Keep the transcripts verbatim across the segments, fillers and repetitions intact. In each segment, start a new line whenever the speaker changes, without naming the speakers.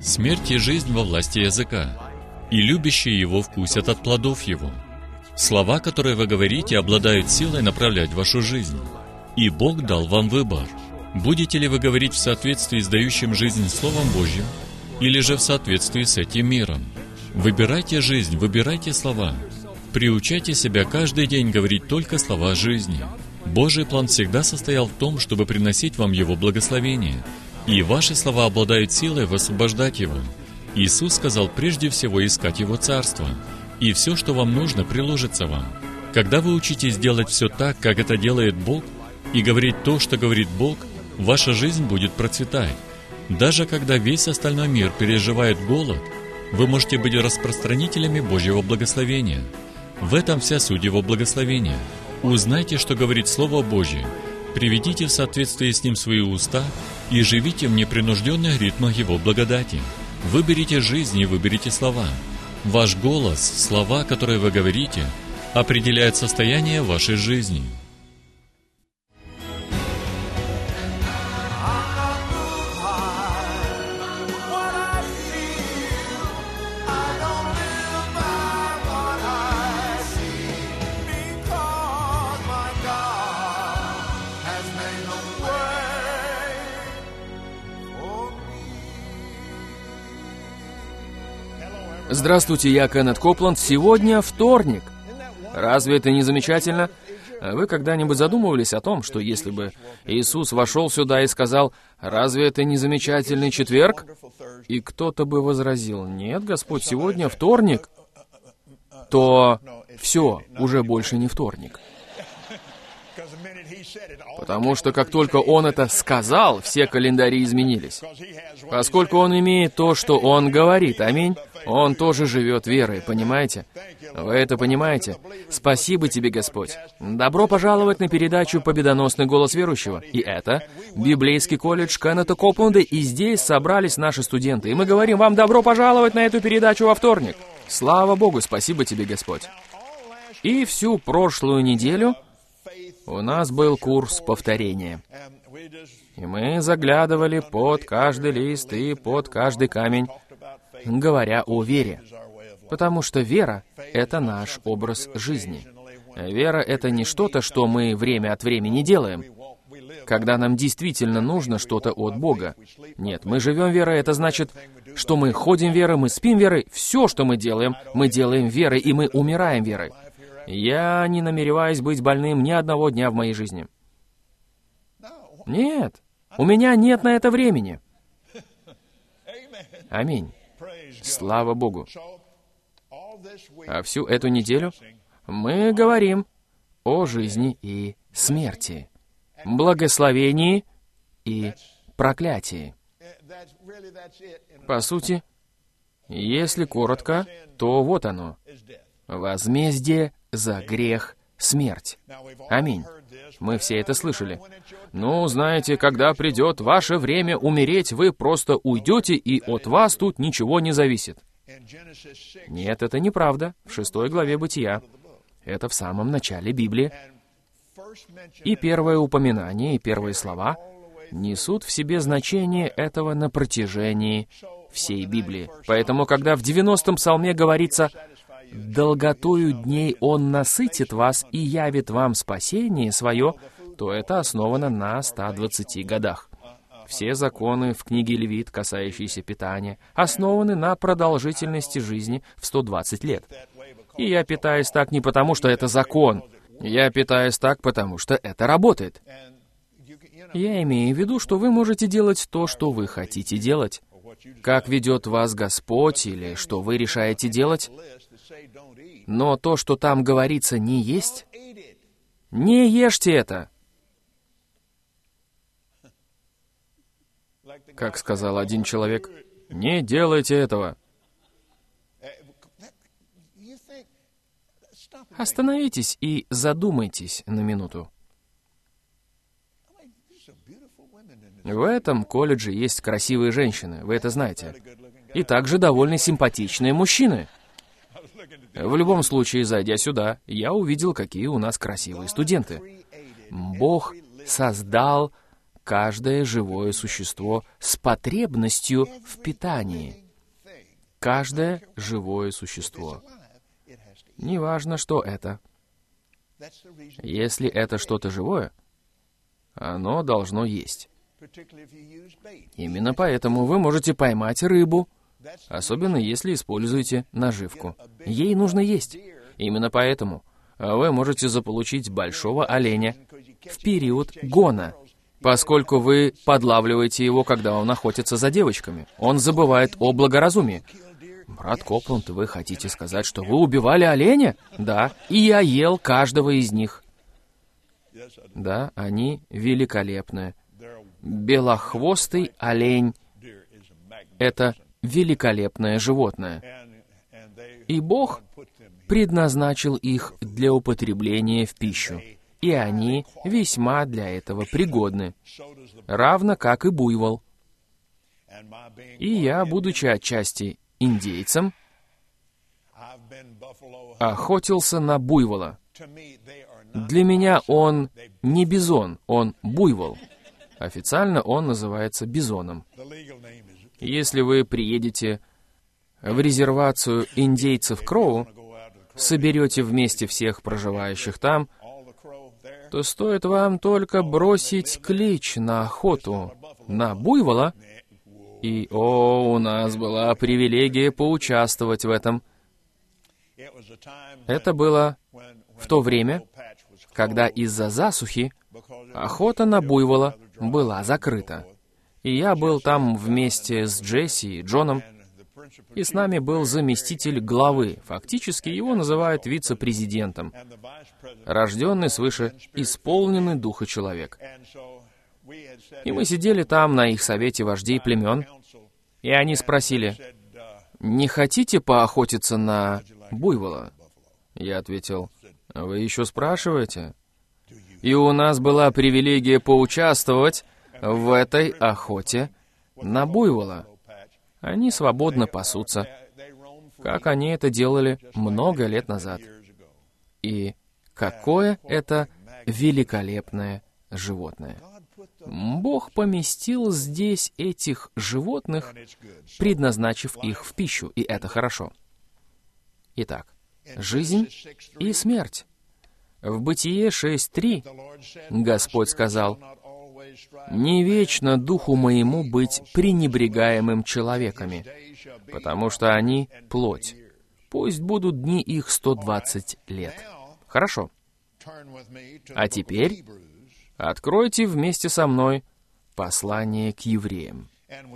Смерть и жизнь во власти языка, и любящие его вкусят от плодов его. Слова, которые вы говорите, обладают силой направлять вашу жизнь. И Бог дал вам выбор. Будете ли вы говорить в соответствии с дающим жизнь Словом Божьим, или же в соответствии с этим миром? Выбирайте жизнь, выбирайте слова. Приучайте себя каждый день говорить только слова жизни. Божий план всегда состоял в том, чтобы приносить вам Его благословение, и ваши слова обладают силой высвобождать его. Иисус сказал прежде всего искать Его Царство, и все, что вам нужно, приложится вам. Когда вы учитесь делать все так, как это делает Бог, и говорить то, что говорит Бог, ваша жизнь будет процветать. Даже когда весь остальной мир переживает голод, вы можете быть распространителями Божьего благословения. В этом вся суть Его благословения. Узнайте, что говорит Слово Божье, приведите в соответствии с ним свои уста и живите в непринужденных ритмах Его благодати. Выберите жизнь и выберите слова. Ваш голос, слова, которые вы говорите, определяют состояние вашей жизни.
Здравствуйте, я Кеннет Копланд. Сегодня вторник. Разве это не замечательно? Вы когда-нибудь задумывались о том, что если бы Иисус вошел сюда и сказал: «Разве это не замечательный четверг?» И кто-то бы возразил: «Нет, Господь, сегодня вторник», то все, уже больше не вторник. Потому что как только Он это сказал, все календари изменились. Поскольку Он имеет то, что Он говорит, аминь, Он тоже живет верой, понимаете? Вы это понимаете? Спасибо тебе, Господь. Добро пожаловать на передачу «Победоносный голос верующего». И это библейский колледж Кеннета Копланда, и здесь собрались наши студенты. И мы говорим вам добро пожаловать на эту передачу во вторник. Слава Богу, спасибо тебе, Господь. И всю прошлую неделю у нас был курс повторения. И мы заглядывали под каждый лист и под каждый камень, говоря о вере. Потому что вера — это наш образ жизни. Вера — это не что-то, что мы время от времени делаем, когда нам действительно нужно что-то от Бога. Нет, мы живем верой, это значит, что мы ходим верой, мы спим верой, все, что мы делаем, мы делаем верой, и мы умираем верой. Я не намереваюсь быть больным ни одного дня в моей жизни. Нет, у меня нет на это времени. Аминь. Слава Богу. А всю эту неделю мы говорим о жизни и смерти, благословении и проклятии. По сути, если коротко, то вот оно. Возмездие за грех — смерть. Аминь. Мы все это слышали. Ну, знаете, когда придет ваше время умереть, вы просто уйдете, и от вас тут ничего не зависит. Нет, это неправда. В шестой главе Бытия. Это в самом начале Библии. И первое упоминание, и первые слова несут в себе значение этого на протяжении всей Библии. Поэтому, когда в девяностом псалме говорится: «Долготою дней Он насытит вас и явит вам спасение свое», то это основано на ста двадцати годах. Все законы в книге Левит, касающиеся питания, основаны на продолжительности жизни в сто двадцать лет. И я питаюсь так не потому, что это закон. Я питаюсь так, потому что это работает. Я имею в виду, что вы можете делать то, что вы хотите делать. Как ведет вас Господь, или что вы решаете делать. Но то, что там говорится «не есть», не ешьте это. Как сказал один человек: «Не делайте этого». Остановитесь и задумайтесь на минуту. В этом колледже есть красивые женщины, вы это знаете. И также довольно симпатичные мужчины. В любом случае, зайдя сюда, я увидел, какие у нас красивые студенты. Бог создал каждое живое существо с потребностью в питании. Каждое живое существо. Неважно, что это. Если это что-то живое, оно должно есть. Именно поэтому вы можете поймать рыбу, особенно если используете наживку. Ей нужно есть. Именно поэтому вы можете заполучить большого оленя в период гона, поскольку вы подлавливаете его, он он охотится за девочками. Он забывает о благоразумии. Брат Копланд, вы хотите сказать, что вы убивали оленя? Да, и я ел каждого из них. Да, они великолепны. Белохвостый олень — это великолепное животное. И Бог предназначил их для употребления в пищу, и они весьма для этого пригодны, равно как и буйвол. И я, будучи отчасти индейцем, охотился на буйвола. Для меня он не бизон, он буйвол. Официально он называется бизоном. Если вы приедете в резервацию индейцев Кроу, соберете вместе всех проживающих там, то стоит вам только бросить клич на охоту на буйвола, и, о, у нас была привилегия поучаствовать в этом. Это было в то время, когда из-за засухи охота на буйвола была закрыта. И я был там вместе с Джесси и Джоном, и с нами был заместитель главы, фактически его называют вице-президентом, рожденный свыше исполненный духа человек. И мы сидели там на их совете вождей племен, и они спросили: «Не хотите поохотиться на буйвола?» Я ответил: «Вы еще спрашиваете?» И у нас была привилегия поучаствовать в этой охоте на буйвола. Они свободно пасутся, как они это делали много лет назад. И какое это великолепное животное! Бог поместил здесь этих животных, предназначив их в пищу, и это хорошо. Итак, жизнь и смерть. В Бытие шесть три Господь сказал: «Не вечно духу моему быть пренебрегаемым человеками, потому что они — плоть. Пусть будут дни их сто двадцать лет». Хорошо. А теперь откройте вместе со мной послание к евреям.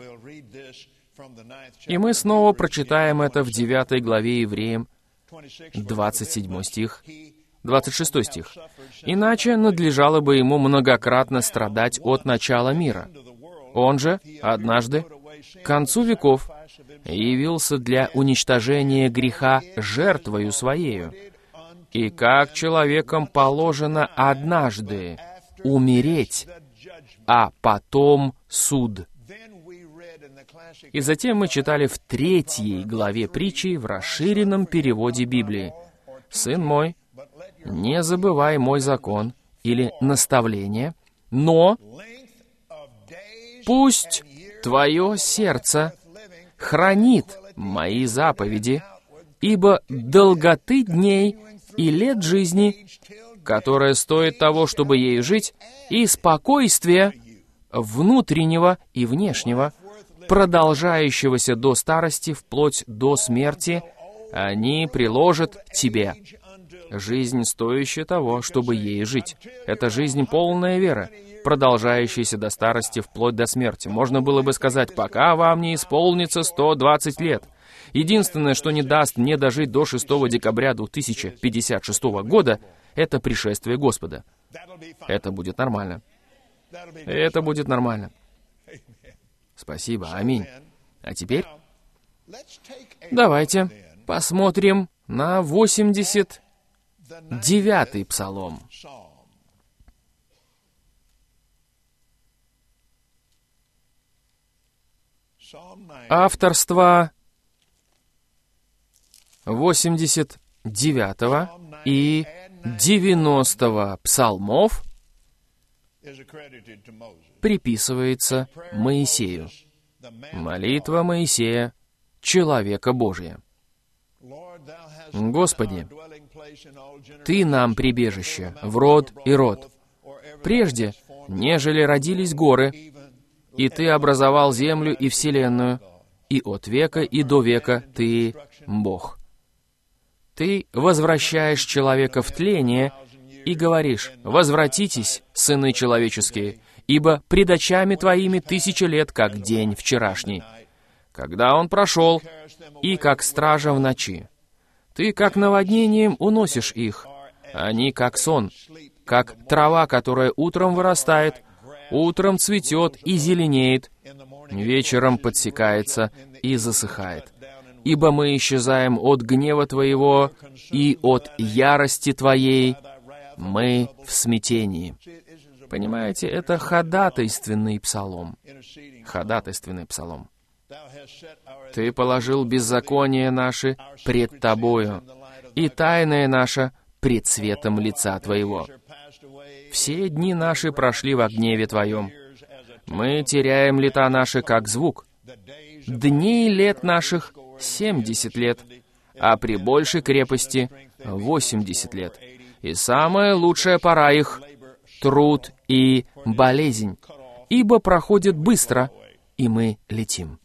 И мы снова прочитаем это в девятой главе Евреям, двадцать седьмой стих, двадцать шестой стих. «Иначе надлежало бы ему многократно страдать от начала мира. Он же однажды, к концу веков, явился для уничтожения греха жертвою своею. И как человеком положено однажды умереть, а потом суд». И затем мы читали в третьей главе притчи в расширенном переводе Библии: «Сын мой, не забывай мой закон или наставление, но пусть твое сердце хранит мои заповеди, ибо долготы дней и лет жизни, которая стоит того, чтобы ею жить, и спокойствие внутреннего и внешнего, продолжающегося до старости вплоть до смерти, они приложат тебе». Жизнь, стоящая того, чтобы ей жить. Это жизнь полная веры, продолжающаяся до старости вплоть до смерти. Можно было бы сказать: пока вам не исполнится сто двадцать лет. Единственное, что не даст мне дожить до шестого декабря две тысячи пятьдесят шестого года, это пришествие Господа. Это будет нормально. Это будет нормально. Спасибо. Аминь. А теперь давайте посмотрим на восемьдесят девятый псалом. Авторство восемьдесят девятого и девяностого псалмов приписывается Моисею. Молитва Моисея, человека Божия. Господи, Ты нам прибежище в род и род, прежде, нежели родились горы, и Ты образовал землю и вселенную, и от века и до века Ты Бог. Ты возвращаешь человека в тление и говоришь: «Возвратитесь, сыны человеческие, ибо пред очами Твоими тысяча лет, как день вчерашний, когда он прошел, и как стража в ночи. Ты, как наводнением, уносишь их, они, как сон, как трава, которая утром вырастает, утром цветет и зеленеет, вечером подсекается и засыхает. Ибо мы исчезаем от гнева Твоего и от ярости Твоей, мы в смятении». Понимаете, это ходатайственный псалом. Ходатайственный псалом. «Ты положил беззаконие наше пред Тобою, и тайное наше пред светом лица Твоего. Все дни наши прошли во гневе Твоем. Мы теряем лета наши, как звук. Дней лет наших семьдесят лет, а при большей крепости восемьдесят лет. И самая лучшая пора их — труд и болезнь, ибо проходит быстро, и мы летим».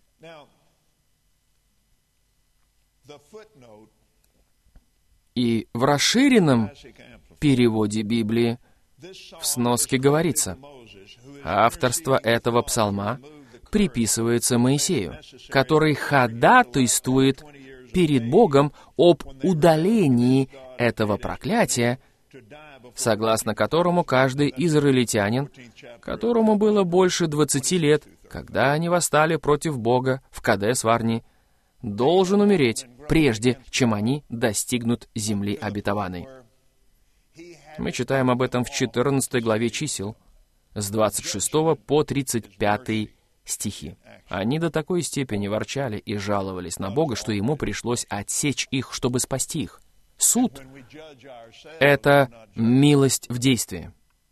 И в расширенном переводе Библии в сноске говорится: авторство этого псалма приписывается Моисею, который ходатайствует перед Богом об удалении этого проклятия, согласно которому каждый израильтянин, которому было больше двадцати лет, когда они восстали против Бога в Кадес-Варне, должен умереть, прежде чем они достигнут земли обетованной. Мы читаем об этом в четырнадцатой главе Чисел, с двадцать шестого по тридцать пятый стихи. Они до такой степени ворчали и жаловались на Бога, что Ему пришлось отсечь их, чтобы спасти их. Суд — это милость в действии.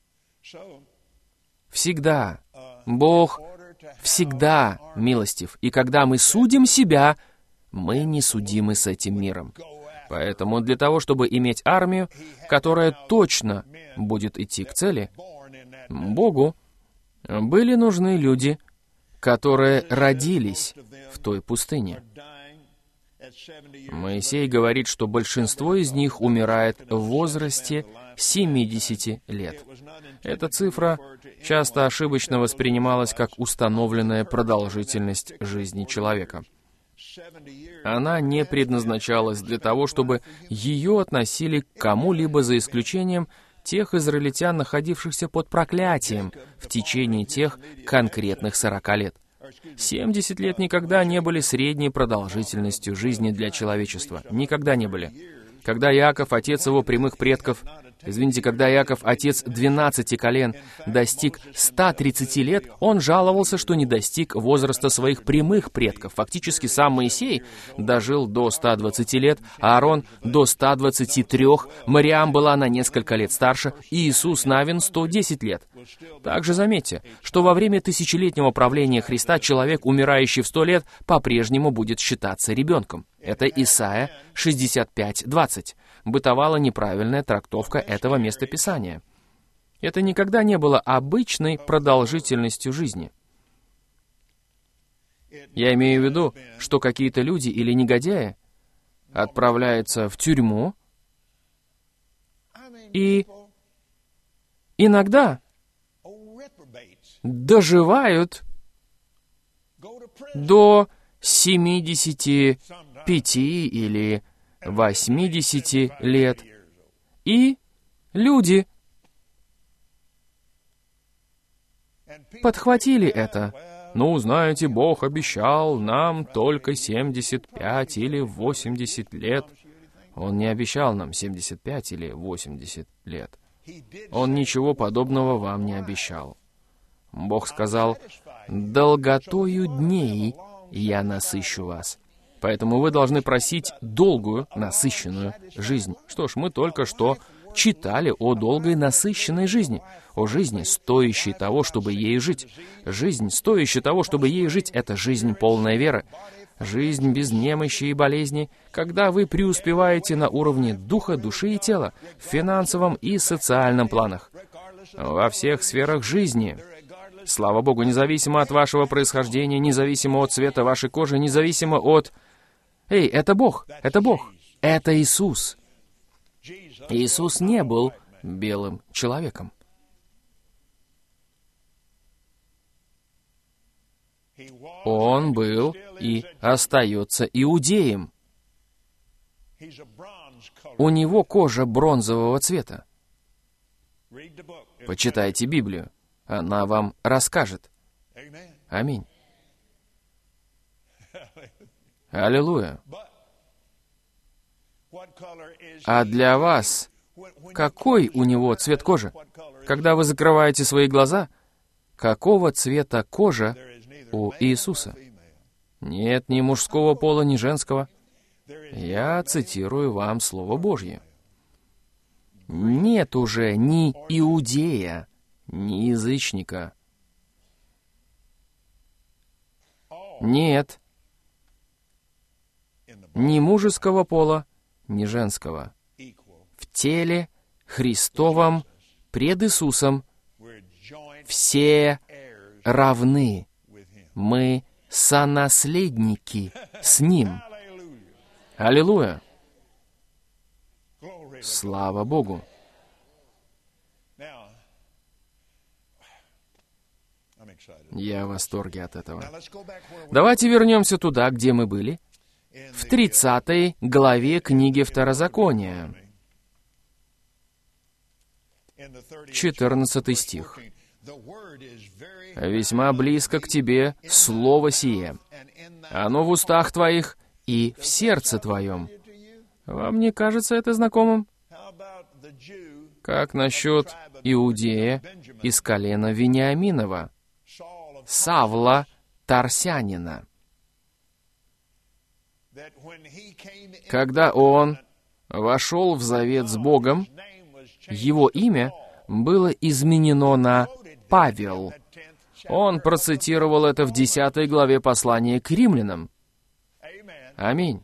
Всегда. Бог всегда милостив. И когда мы судим себя, мы не судимы с этим миром. Поэтому для того, чтобы иметь армию, которая точно будет идти к цели, Богу были нужны люди, которые родились в той пустыне. Моисей говорит, что большинство из них умирает в возрасте семидесяти лет. Эта цифра часто ошибочно воспринималась как установленная продолжительность жизни человека. Она не предназначалась для того, чтобы ее относили к кому-либо, за исключением тех израильтян, находившихся под проклятием в течение тех конкретных сорока лет. семьдесят лет никогда не были средней продолжительностью жизни для человечества. Никогда не были. Когда Иаков, отец его прямых предков, извините, когда Иаков, отец двенадцати колен, достиг ста тридцати лет, он жаловался, что не достиг возраста своих прямых предков. Фактически сам Моисей дожил до ста двадцати лет, а Аарон до ста двадцати трёх, Мариам была на несколько лет старше, и Иисус Навин сто десять лет. Также заметьте, что во время тысячелетнего правления Христа человек, умирающий в сто лет, по-прежнему будет считаться ребенком. Это Исайя шестьдесят пять двадцать. Бытовала неправильная трактовка этого местописания. Это никогда не было обычной продолжительностью жизни. Я имею в виду, что какие-то люди или негодяи отправляются в тюрьму и иногда доживают до семидесяти пяти или восьмидесяти лет. И люди подхватили это. Ну, знаете, Бог обещал нам только семьдесят пять или восемьдесят лет. Он не обещал нам семьдесят пять или восемьдесят лет. Он ничего подобного вам не обещал. Бог сказал: «Долготою дней я насыщу вас». Поэтому вы должны просить долгую, насыщенную жизнь. Что ж, мы только что читали о долгой насыщенной жизни, о жизни, стоящей того, чтобы ей жить. Жизнь, стоящая того, чтобы ей жить, это жизнь полная веры. Жизнь без немощи и болезней, когда вы преуспеваете на уровне духа, души и тела, в финансовом и социальном планах, во всех сферах жизни. Слава Богу, независимо от вашего происхождения, независимо от цвета вашей кожи, независимо от... Эй, это Бог, это Бог, это Иисус. Иисус не был белым человеком. Он был и остается иудеем. У него кожа бронзового цвета. Почитайте Библию. Она вам расскажет. Аминь. Аллилуйя. А для вас, какой у него цвет кожи? Когда вы закрываете свои глаза, какого цвета кожа у Иисуса? Нет ни мужского пола, ни женского. Я цитирую вам Слово Божье. Нет уже ни иудея, ни язычника. Нет ни мужеского пола, ни женского. В теле Христовом пред Иисусом все равны. Мы сонаследники с Ним. Аллилуйя! Слава Богу! Я в восторге от этого. Давайте вернемся туда, где мы были, в тридцатой главе книги Второзакония, четырнадцатый стих. «Весьма близко к тебе слово сие, оно в устах твоих и в сердце твоем». Вам не кажется это знакомым? Как насчет иудея из колена Вениаминова, Савла Тарсянина? Когда он вошел в завет с Богом, его имя было изменено на Павел. Он процитировал это в десятой главе послания к римлянам. Аминь.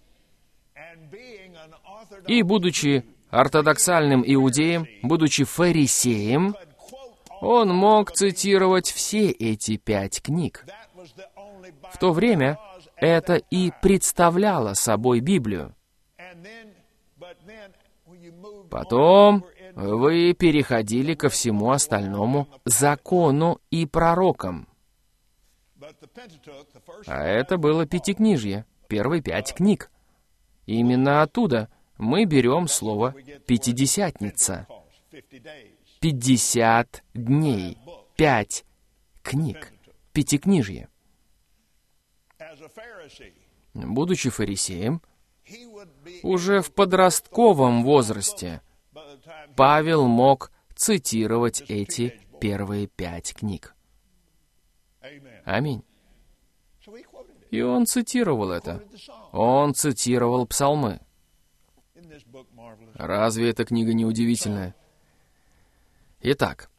И, будучи ортодоксальным иудеем, будучи фарисеем, он мог цитировать все эти пять книг. В то время это и представляло собой Библию. Потом вы переходили ко всему остальному закону и пророкам. А это было Пятикнижье, первые пять книг. Именно оттуда мы берем слово «пятидесятница». Пятьдесят дней, пять книг, Пятикнижье. Будучи фарисеем, уже в подростковом возрасте Павел мог цитировать эти первые пять книг. Аминь. И он цитировал это. Он цитировал псалмы. Разве эта книга не удивительная? Итак,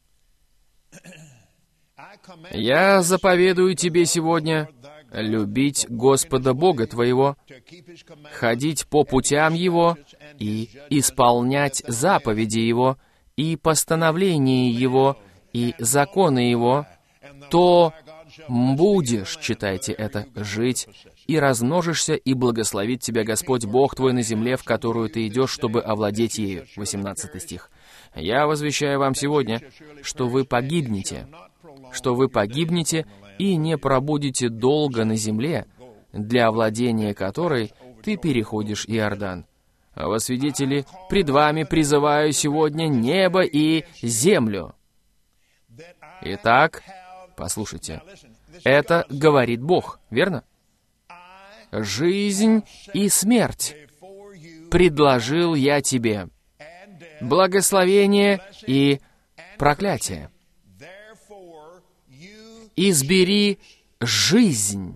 «Я заповедую тебе сегодня любить Господа Бога твоего, ходить по путям Его и исполнять заповеди Его, и постановления Его, и законы Его, то будешь, читайте это, жить, и размножишься, и благословит тебя Господь Бог твой на земле, в которую ты идешь, чтобы овладеть ею». восемнадцатый стих. «Я возвещаю вам сегодня, что вы погибнете, что вы погибнете и не пробудете долго на земле, для овладения которой ты переходишь Иордан. Во свидетели пред вами призываю сегодня небо и землю». Итак, послушайте, это говорит Бог, верно? «Жизнь и смерть предложил я тебе, благословение и проклятие. Избери жизнь».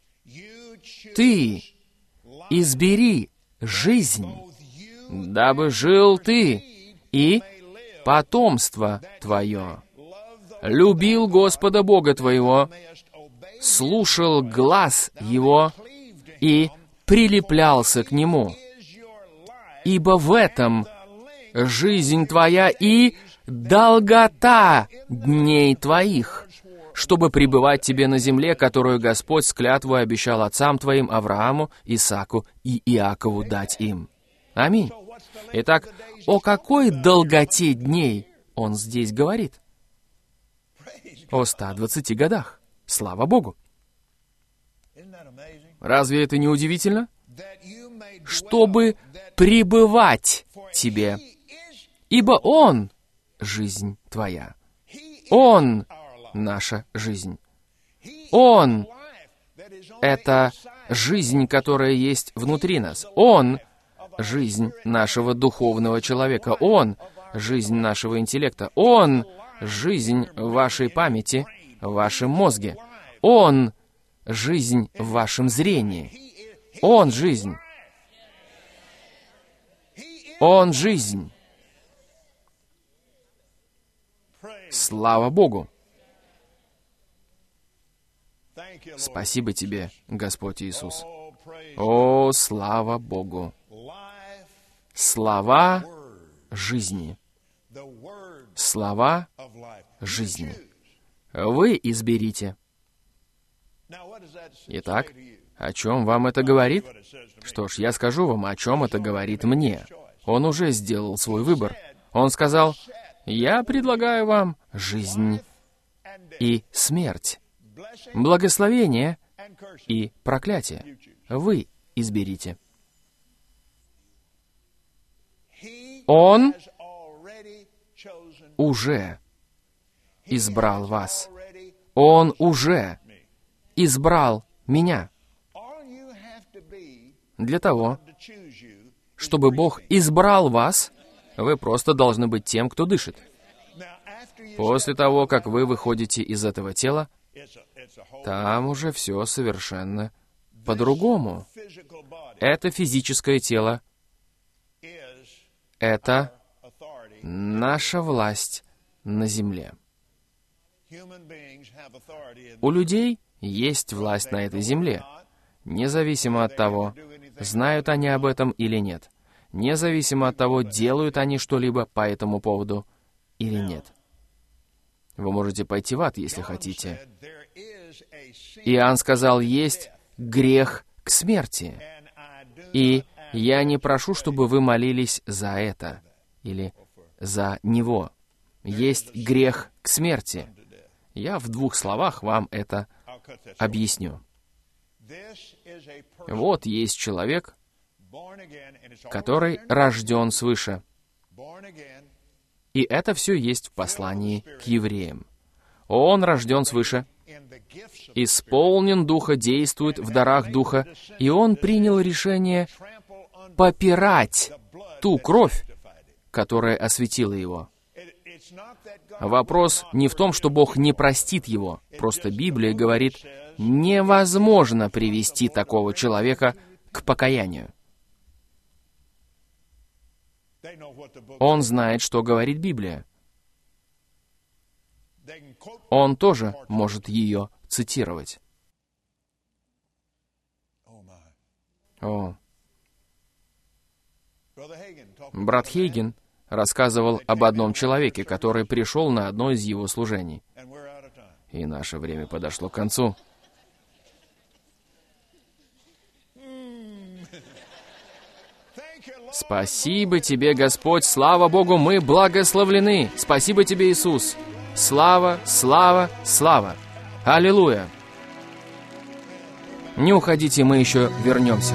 Ты избери жизнь, дабы жил ты и потомство твое. Любил Господа Бога твоего, слушал глас Его и прилеплялся к Нему. Ибо в этом жизнь твоя и долгота дней твоих, чтобы пребывать тебе на земле, которую Господь с клятвой обещал отцам твоим Аврааму, Исааку и Иакову дать им. Аминь. Итак, о какой долготе дней он здесь говорит? О ста двадцати годах. Слава Богу! Разве это не удивительно? Чтобы пребывать тебе, ибо Он — жизнь твоя. Он — наша жизнь. Он — это жизнь, которая есть внутри нас. Он — жизнь нашего духовного человека. Он — жизнь нашего интеллекта. Он — жизнь вашей памяти, в вашем мозге. Он — жизнь в вашем зрении. Он — жизнь. Он — жизнь. Слава Богу! Спасибо Тебе, Господь Иисус. О, слава Богу! Слова жизни. Слова жизни. Вы изберите. Итак, о чем вам это говорит? Что ж, я скажу вам, о чем это говорит мне. Он уже сделал свой выбор. Он сказал: «Я предлагаю вам жизнь и смерть, благословение и проклятие. Вы изберите». Он уже избрал вас. Он уже избрал меня. Для того, чтобы Бог избрал вас, вы просто должны быть тем, кто дышит. После того, как вы выходите из этого тела, там уже все совершенно по-другому. Это физическое тело. Это наша власть на земле. У людей есть власть на этой земле, независимо от того, знают они об этом или нет, независимо от того, делают они что-либо по этому поводу или нет. Вы можете пойти в ад, если хотите. Иоанн сказал, есть грех к смерти. И я не прошу, чтобы вы молились за это или за него. Есть грех к смерти. Я в двух словах вам это объясню. Вот есть человек, который рожден свыше. И это все есть в послании к евреям. Он рожден свыше, исполнен Духа, действует в дарах Духа, и он принял решение попирать ту кровь, которая осветила его. Вопрос не в том, что Бог не простит его. Просто Библия говорит, невозможно привести такого человека к покаянию. Он знает, что говорит Библия. Он тоже может ее цитировать. О. Брат Хейген рассказывал об одном человеке, который пришел на одно из его служений. И наше время подошло к концу. Спасибо Тебе, Господь, слава Богу, мы благословлены. Спасибо Тебе, Иисус. Слава, слава, слава. Аллилуйя. Не уходите, мы еще вернемся.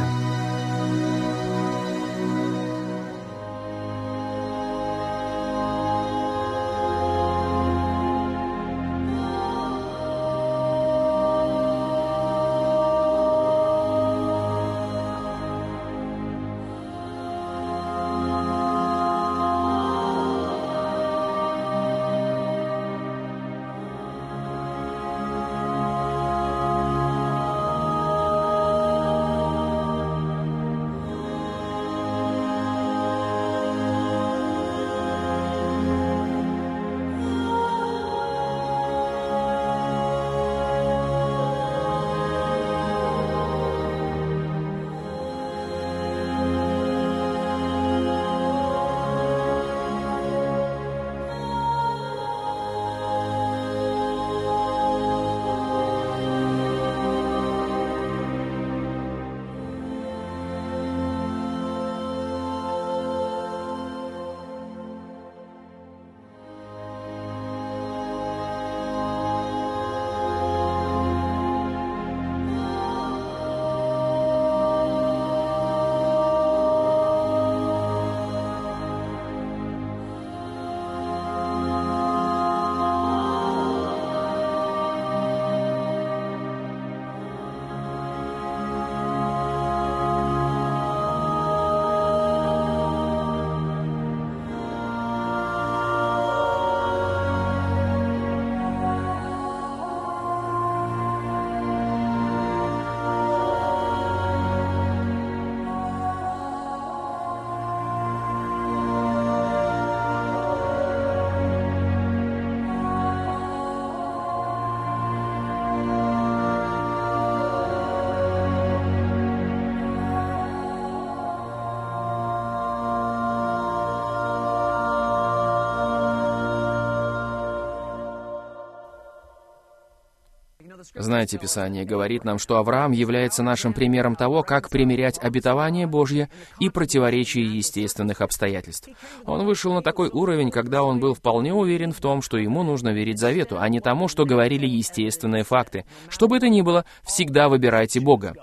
Знаете, Писание говорит нам, что Авраам является нашим примером того, как примирять обетование Божье и противоречие естественных обстоятельств. Он вышел на такой уровень, когда он был вполне уверен в том, что ему нужно верить завету, а не тому, что говорили естественные факты. Что бы это ни было, всегда выбирайте Бога.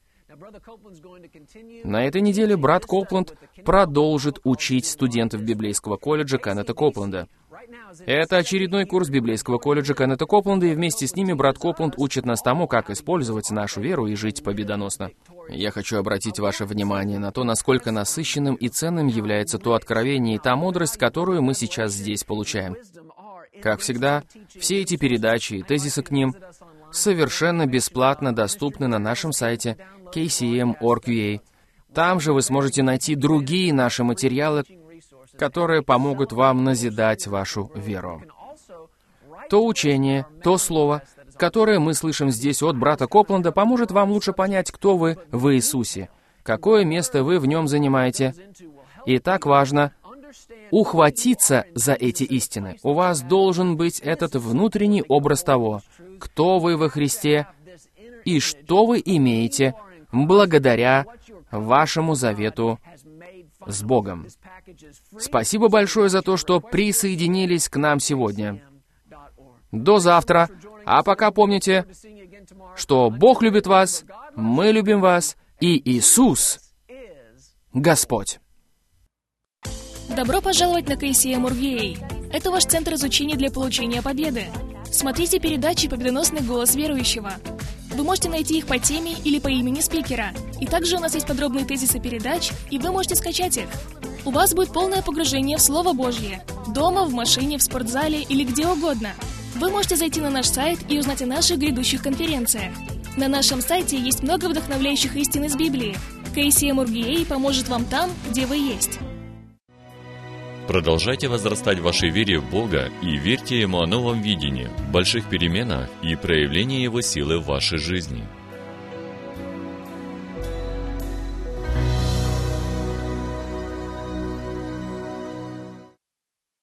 На этой неделе брат Копланд продолжит учить студентов библейского колледжа Кеннета Копленда. Это очередной курс библейского колледжа Кеннета Копленда, и вместе с ними брат Копланд учит нас тому, как использовать нашу веру и жить победоносно. Я хочу обратить ваше внимание на то, насколько насыщенным и ценным является то откровение и та мудрость, которую мы сейчас здесь получаем. Как всегда, все эти передачи и тезисы к ним совершенно бесплатно доступны на нашем сайте кей си эм точка орг точка ю а. Там же вы сможете найти другие наши материалы, которые помогут вам назидать вашу веру. То учение, то слово, которое мы слышим здесь от брата Копленда, поможет вам лучше понять, кто вы в Иисусе, какое место вы в Нем занимаете. И так важно ухватиться за эти истины. У вас должен быть этот внутренний образ того, кто вы во Христе и что вы имеете благодаря вашему завету с Богом. Спасибо большое за то, что присоединились к нам сегодня. До завтра. А пока помните, что Бог любит вас, мы любим вас, и Иисус — Господь.
Добро пожаловать на кей си эм точка орг точка ю а. Это ваш центр изучения для получения победы. Смотрите передачи «Победоносный голос верующего». Вы можете найти их по теме или по имени спикера. И также у нас есть подробные тезисы передач, и вы можете скачать их. У вас будет полное погружение в Слово Божье. Дома, в машине, в спортзале или где угодно. Вы можете зайти на наш сайт и узнать о наших грядущих конференциях. На нашем сайте есть много вдохновляющих истин из Библии. кей си эм точка орг точка ю а поможет вам там, где вы есть.
Продолжайте возрастать в вашей вере в Бога и верьте Ему о новом видении, больших переменах и проявлении Его силы в вашей жизни.